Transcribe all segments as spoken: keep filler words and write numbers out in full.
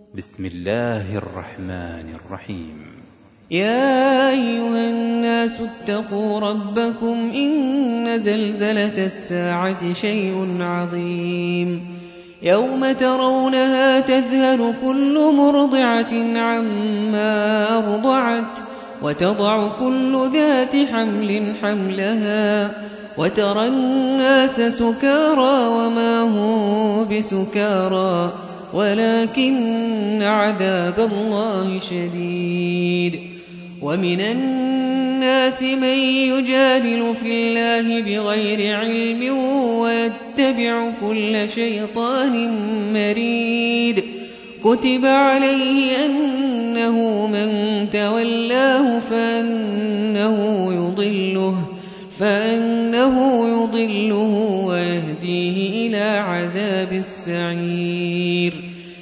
بسم الله الرحمن الرحيم. يا أيها الناس اتقوا ربكم إن زلزلة الساعة شيء عظيم يوم ترونها تذهل كل مرضعة عما أرضعت وتضع كل ذات حمل حملها وترى الناس سكارى وما هم بسكارى ولكن عذاب الله شديد. ومن الناس من يجادل في الله بغير علم ويتبع كل شيطان مريد كتب عليه أنه من تولاه فأنه يضله فأنه يضله ويهديه إلى عذاب السعير.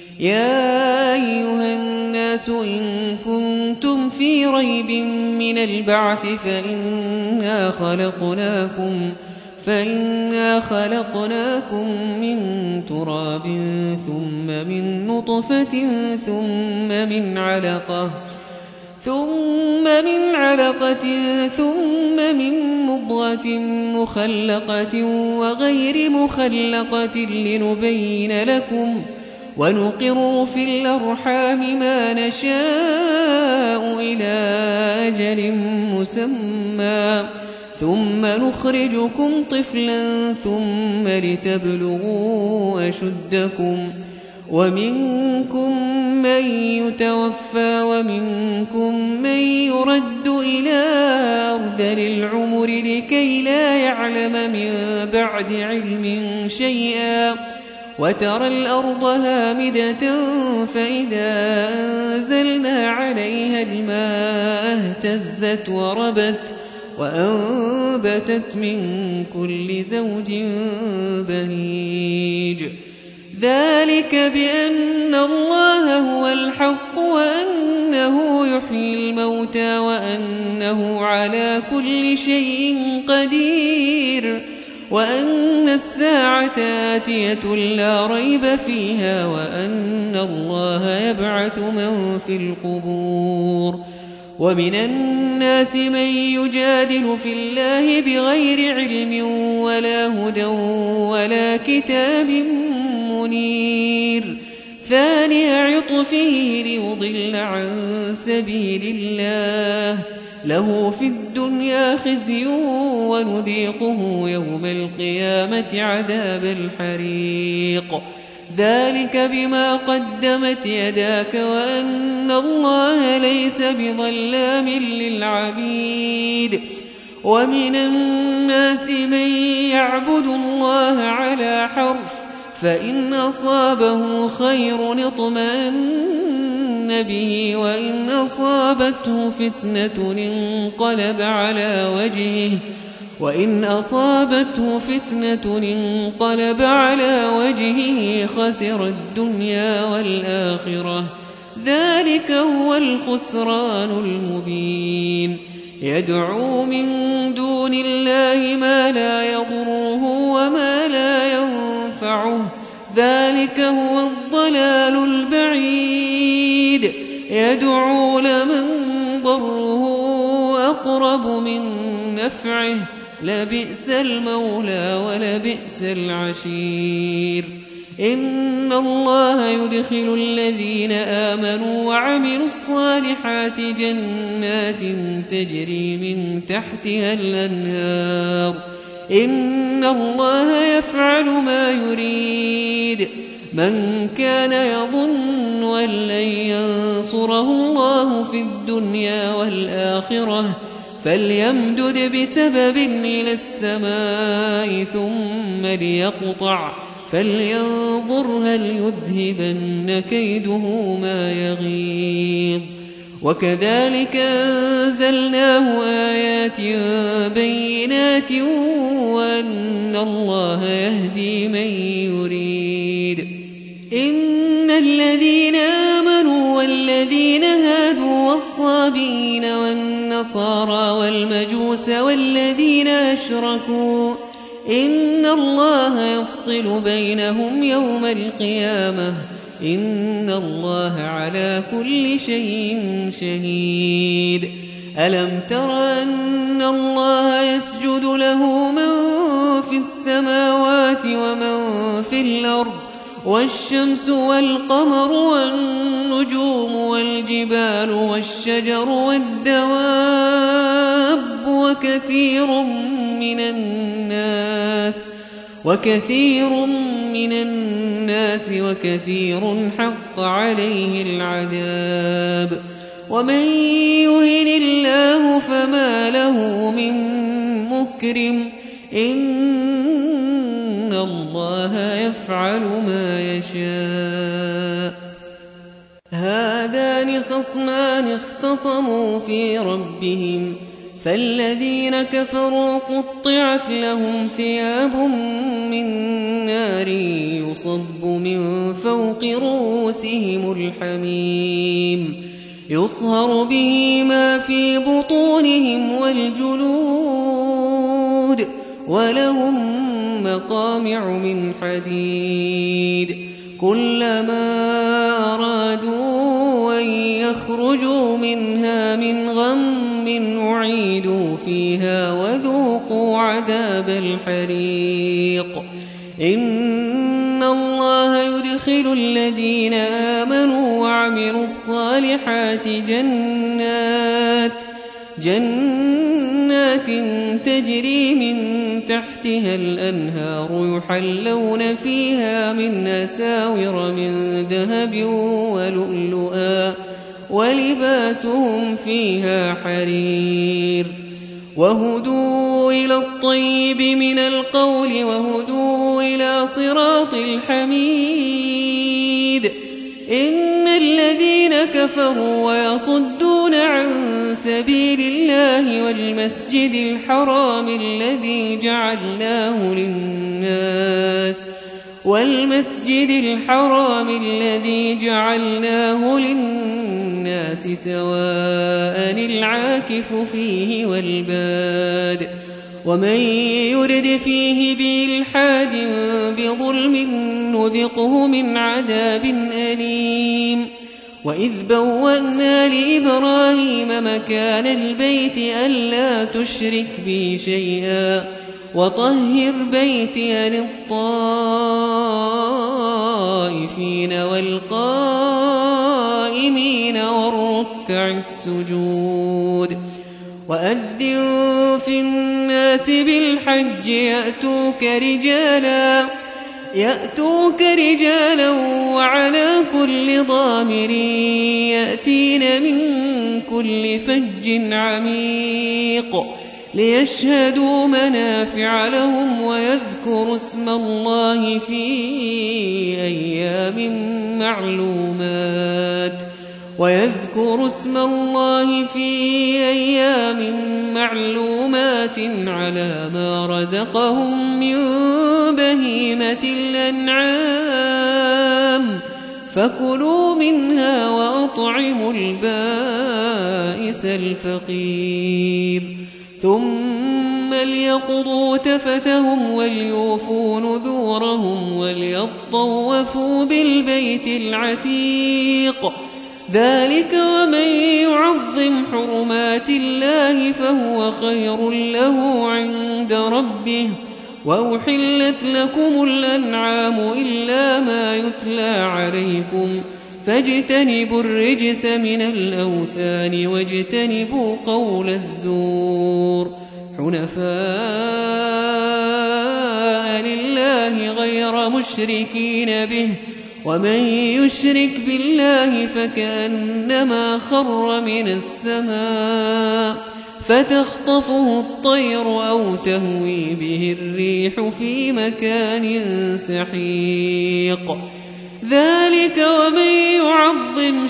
يا أيها الناس إن كنتم في ريب من البعث فإنا خلقناكم فإنا خلقناكم من تراب ثم من نطفة ثم من علقة ثم من علقة ثم من مضغة مخلقة وغير مخلقة لنبين لكم ونقر في الأرحام ما نشاء إلى أجل مسمى ثم نخرجكم طفلا ثم لتبلغوا أشدكم ومنكم من يتوفى ومنكم من يرد إلى أرذل العمر لكي لا يعلم من بعد علم شيئا وترى الأرض هامدة فإذا أنزلنا عليها الماء اهتزت وربت وأنبتت من كل زوج بهيج. ذلك بأن الله هو الحق وأنه يحيي الموتى وأنه على كل شيء قدير وأن الساعة آتية لا ريب فيها وأن الله يبعث من في القبور. ومن الناس من يجادل في الله بغير علم ولا هدى ولا كتاب منير ثاني عطفه ليضل عن سبيل الله له في الدنيا خزي ونذيقه يوم القيامة عذاب الحريق. ذلك بما قدمت يداك وأن الله ليس بظلام للعبيد. ومن الناس من يعبد الله على حرف فإن أصابه خير اطمأن به وإن أصابته فتنة انقلب على وجهه وإن أصابته فتنة انقلب على وجهه خسر الدنيا والآخرة ذلك هو الخسران المبين. يدعو من دون الله ما لا يضره وما لا ينفعه ذلك هو الضلال البعيد. يدعو لمن ضره أقرب من نفعه لبئس المولى ولبئس العشير. إن الله يدخل الذين آمنوا وعملوا الصالحات جنات تجري من تحتها الأنهار إن الله يفعل ما يريد. من كان يظن أن لن ينصره الله في الدنيا والآخرة فليمدد بسبب إلى السماء ثم ليقطع فلينظر هل يذهبن كيده ما يغيظ. وكذلك أنزلناه آيات بينات وأن الله يهدي من يريد. إن الذين آمنوا والذين هادوا والصابئين والنصارى والمجوس والذين أشركوا إن الله يفصل بينهم يوم القيامة إن الله على كل شيء شهيد ألم تر أن الله يسجد له من في السماوات ومن في الأرض والشمس والقمر والنجوم والجبال والشجر والدواب وكثير من الناس وكثير من الناس وكثير حق عليه العذاب ومن يهن الله فما له من مكرم إن الله يفعل ما يشاء هذان خصمان اختصموا في ربهم فالذين كفروا قطعت لهم ثياب من نار يصب من فوق رؤوسهم الحميم يصهر به ما في بطونهم والجلود ولهم مقامع من حديد كلما أرادوا أن يخرجوا منها من غم أعيدوا فيها وذوقوا عذاب الحريق إن الله يدخل الذين آمنوا وعملوا الصالحات جنات جنات تجري من تحتها الأنهار يحلون فيها من أساور من ذهب ولؤلؤا ولباسهم فيها حرير وهدوا إلى الطيب من القول وهدوا إلى صراط الحميد إن الذين كفروا ويصدون عن سبيل الله والمسجد الحرام الذي جعلناه للناس والمسجد الحرام الذي جعلناه للناس سواء العاكف فيه والباد ومن يرد فيه بإلحاد بظلم نذقه من عذاب أليم وإذ بوأنا لإبراهيم مكان البيت ألا تشرك بي شيئا وطهر بيتي للطائفين والقائمين والركع السجود وأذن في الناس بالحج يأتوك رجالا يأتوك رجالا وعلى كل ضامر يأتين من كل فج عميق ليشهدوا منافع لهم ويذكروا اسم الله في أيام معلومات ويذكروا اسم الله في أيام معلومات على ما رزقهم من بهيمة الأنعام فكلوا منها وأطعموا البائس الفقير ثم ليقضوا تفتهم وليوفوا نذورهم وليطوفوا بالبيت العتيق ذلك ومن يعظم حرمات الله فهو خير له عند ربه وأحلت لكم الأنعام إلا ما يتلى عليكم فاجتنبوا الرجس من الأوثان واجتنبوا قول الزور حنفاء لله غير مشركين به ومن يشرك بالله فكأنما خر من السماء فتخطفه الطير أو تهوي به الريح في مكان سحيق ذلك ومن يعظم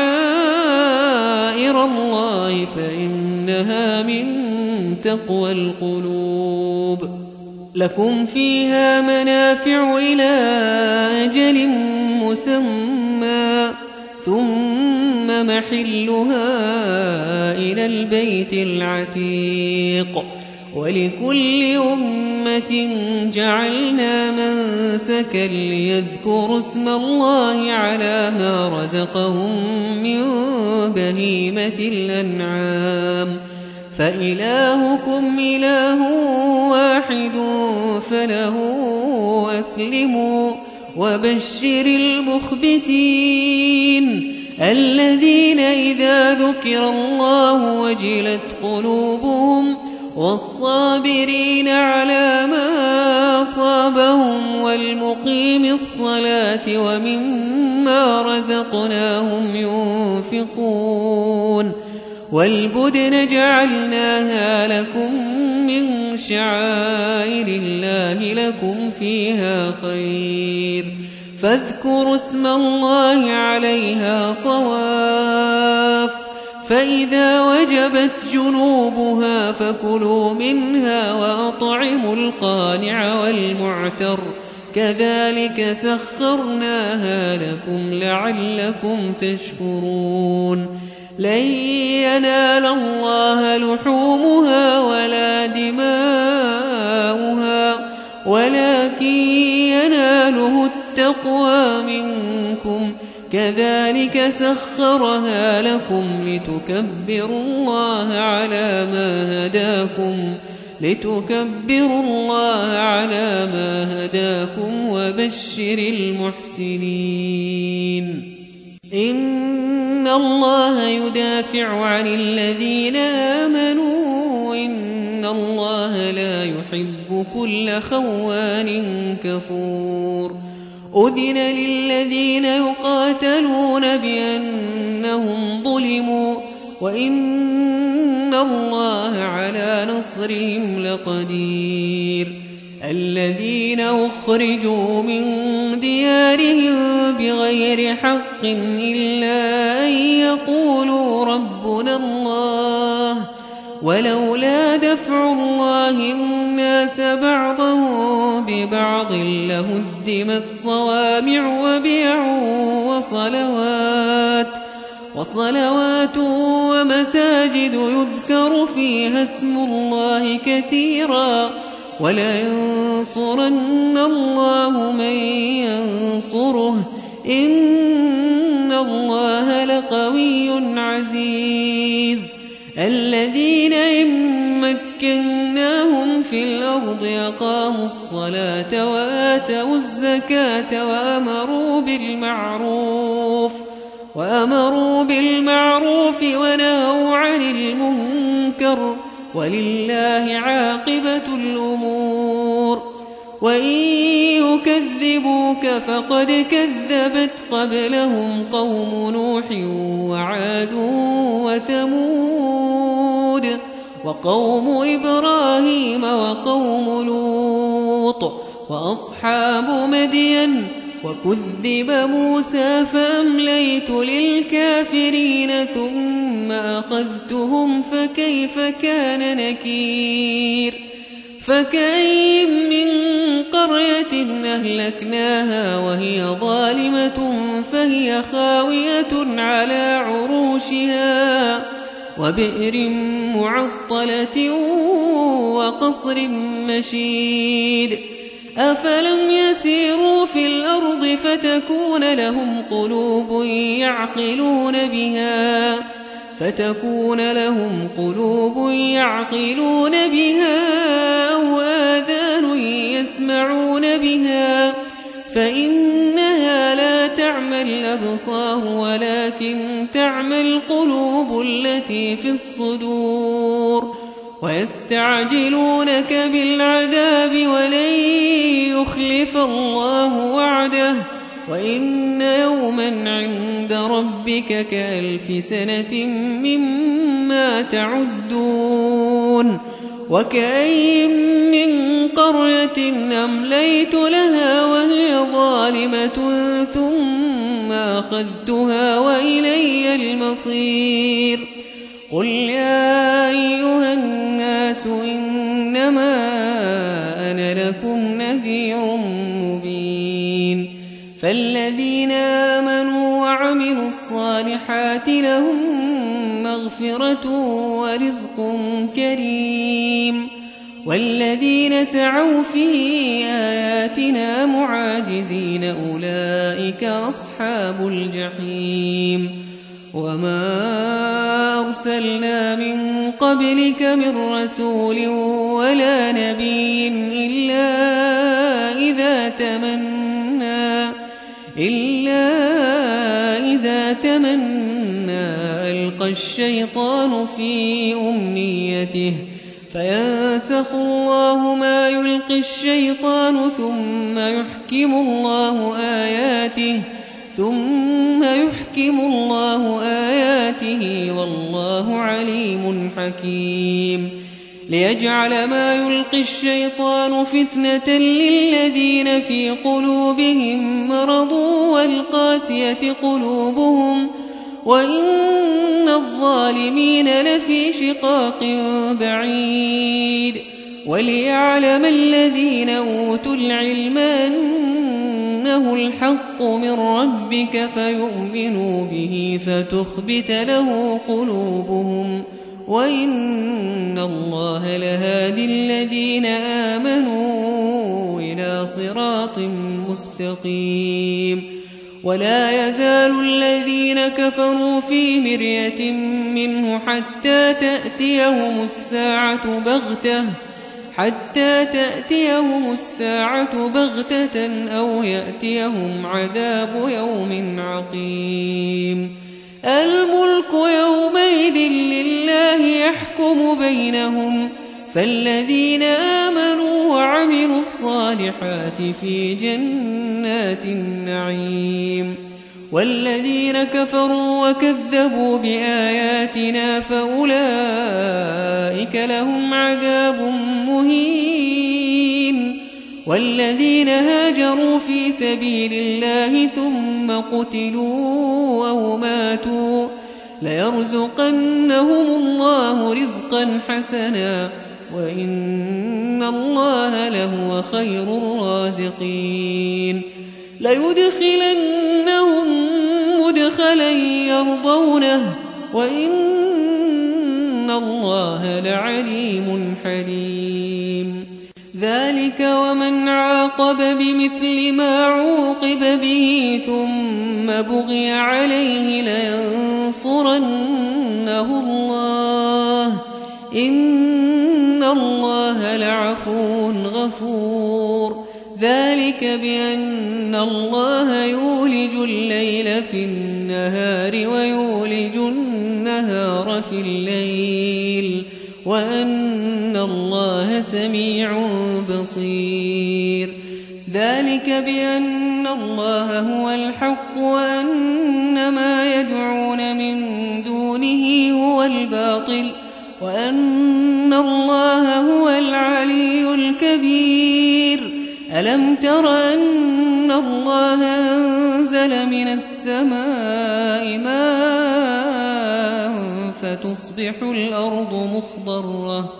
شعائر الله فإنها من تقوى القلوب لكم فيها منافع إلى أجل مسمى ثم محلها إلى البيت العتيق ولكل أمة جعلنا منسكا ليذكروا اسم الله على ما رزقهم من بهيمة الأنعام فإلهكم إله واحد فله أسلموا وبشر المخبتين الذين إذا ذكر الله وجلت قلوبهم والصابرين على ما أصابهم والمقيم الصلاة ومما رزقناهم ينفقون والبدن جعلناها لكم من شعائر الله لكم فيها خير فاذكروا اسم الله عليها صواف فإذا وجبت جنوبها فكلوا منها وأطعموا القانع والمعتر كذلك سخرناها لكم لعلكم تشكرون لن ينال الله لحومها ولا دماؤها ولكن يناله التقوى منكم كذلك سخرها لكم لتكبروا الله على ما هداكم لتكبروا الله على ما هداكم وبشر المحسنين إن الله يدافع عن الذين آمنوا إن الله لا يحب كل خوان كفور أذن للذين يقاتلون بأنهم ظلموا وإن الله على نصرهم لقدير الذين أخرجوا من ديارهم بغير حق إلا أن يقولوا ربنا الله ولولا دفع الله الناس بعضهم ببعض لهدمت صوامع وبيع وصلوات وصلوات ومساجد يذكر فيها اسم الله كثيرا ولينصرن الله من ينصره إن الله لقوي عزيز الذين إن مكناهم في الأرض أقاموا الصلاة وآتوا الزكاة وأمروا بالمعروف وأمروا بالمعروف ونهوا عن المنكر ولله عاقبة الأمور وإن يكذبوك فقد كذبت قبلهم قوم نوح وعاد وثمود وقوم إبراهيم وقوم لوط وأصحاب مدين وكذب موسى فأمليت للكافرين ثم أخذتهم فكيف كان نكير فكأين من قرية أهلكناها وهي ظالمة فهي خاوية على عروشها وبئر معطلة وقصر مشيد أفلم يسيروا في الأرض فتكون لهم قلوب يعقلون بها فتكون لهم قلوب يعقلون بها أو آذان يسمعون بها فإنها لا تعمى الأبصار ولكن تعمى القلوب التي في الصدور ويستعجلونك بالعذاب ولن يخلف الله وعده وإن يوما عند ربك كألف سنة مما تعدون وكأين من قرية أمليت لها وهي ظالمة ثم أخذتها وإلي المصير قل يا أيها الناس إنما أنا لكم نذير مبين فالذين آمنوا وعملوا الصالحات لهم مغفرة ورزق كريم والذين سعوا في آياتنا معاجزين أولئك أصحاب الجحيم وما أرسلنا من قبلك من رسول ولا نبي إلا إذا تمنى إلا إذا تمنى ألقى الشيطان في أمنيته فينسخ الله ما يلقي الشيطان ثم يحكم الله آياته ثم يحكم الله آياته والله عليم حكيم ليجعل ما يلقي الشيطان فتنة للذين في قلوبهم مرض والقاسية قلوبهم وإن الظالمين لفي شقاق بعيد وليعلم الذين أوتوا العلم أنه الحق من ربك فيؤمنوا به فتخبت له قلوبهم وإن الله لهادي الذين آمنوا إلى صراط مستقيم ولا يزال الذين كفروا في مرية منه حتى تأتيهم الساعة بغتة حتى تأتيهم الساعة بغتة أو يأتيهم عذاب يوم عقيم الملك يومئذ لله يحكم بينهم فالذين آمنوا وعملوا الصالحات في جنات النعيم والذين كفروا وكذبوا بآياتنا فأولئك لهم عذاب مهين والذين هاجروا في سبيل الله ثم قتلوا أو ماتوا ليرزقنهم الله رزقا حسنا وإن الله لهو خير الرازقين ليدخلنهم مدخلا يرضونه وإن الله لعليم حليم ذلك ومن عاقب بمثل ما عوقب به ثم بغي عليه لينصرنه الله إن الله لعفو غفور ذلك بأن الله يولج الليل في النهار ويولج النهار في الليل وأن الله سميع بصير ذلك بأن الله هو الحق وأن ما يدعون من دونه هو الباطل وأن الله هو العلي الكبير ألم تر أن الله أنزل من السماء ماء فتصبح الأرض مخضرة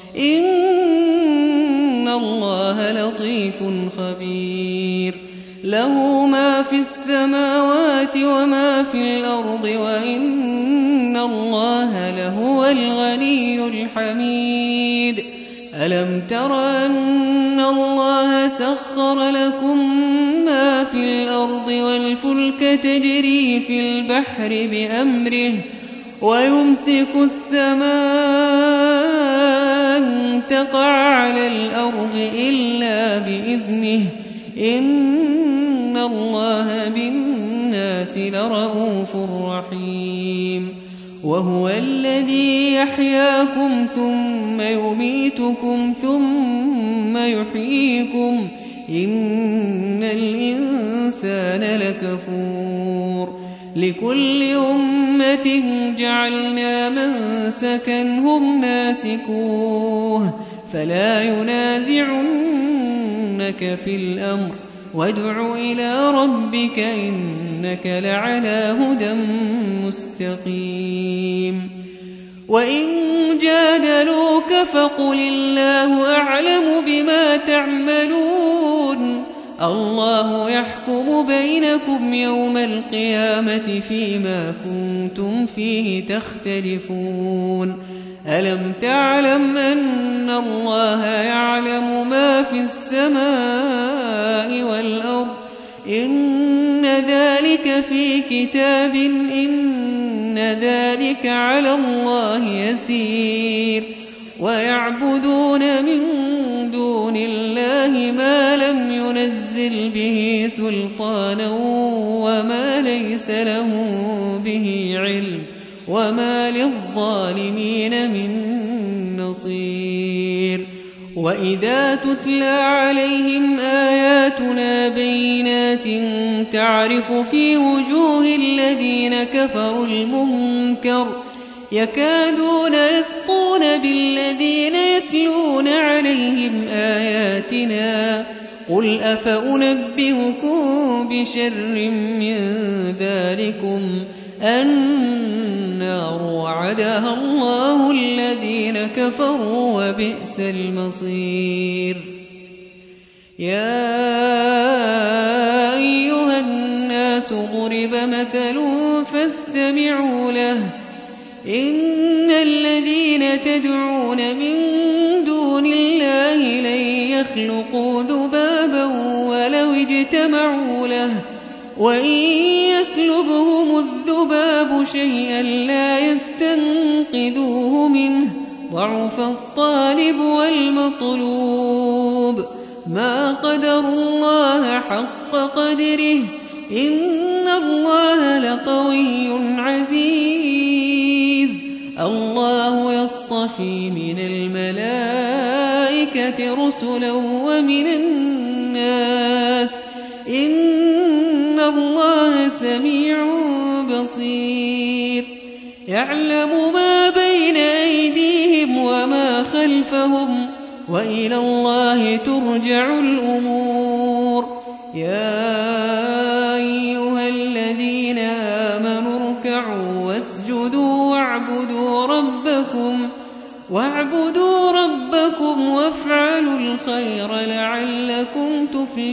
إن الله لطيف خبير له ما في السماوات وما في الأرض وإن الله لهو الغني الحميد ألم تر أن الله سخر لكم ما في الأرض والفلك تجري في البحر بأمره ويمسك السماء أن تقع على الأرض إلا بإذنه إن الله بالناس لرءوف رحيم وهو الذي يحياكم ثم يميتكم ثم يحييكم إن الإنسان لكفور لكل أمة جعلنا منسكا هم ناسكوه فلا ينازعنك في الأمر وادع إلى ربك إنك لعلى هدى مستقيم وإن جادلوك فقل الله أعلم بما تعملون الله يحكم بينكم يوم القيامة فيما كنتم فيه تختلفون ألم تعلم أن الله يعلم ما في السماء والأرض إن ذلك في كتاب إن ذلك على الله يسير ويعبدون من دون الله ما لم ينزل به سلطانا وما ليس له به علم وما للظالمين من نصير وإذا تتلى عليهم آياتنا بينات تعرف في وجوه الذين كفروا المنكر يكادون يسطون بالذين يتلون عليهم آياتنا قل أفأنبئكم بشر من ذلكم النار وعدها الله الذين كفروا وبئس المصير يا أيها الناس ضرب مثل فاستمعوا له إن الذين تدعون من دون الله لن يخلقوا ذبابا ولو اجتمعوا له وإن يسلبهم الذباب شيئا لا يستنقذوه منه ضعف الطالب والمطلوب ما قدر الله حق قدره إن الله لقوي عزيز الله يصطفي من الملائكة رسلا ومن الناس إن الله سميع بصير يعلم ما بين أيديهم وما خلفهم وإلى الله ترجع الأمور يا أيها الذين آمنوا اركعوا واسجدوا واعبدوا ربكم واعبدوا ربكم وافعلوا الخير لعلكم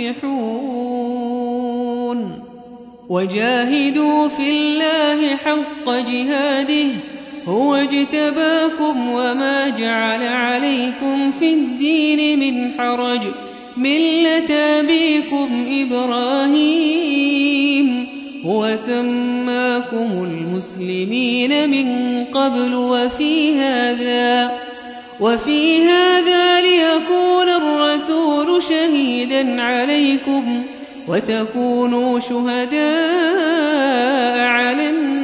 تفلحون وجاهدوا في الله حق جهاده هو اجتباكم وما جعل عليكم في الدين من حرج ملة أبيكم إبراهيم هو سماكم المسلمين من قبل وفي هذا وفي هذا ليكون الرسول شهيدا عليكم وتكونوا شهداء على الناس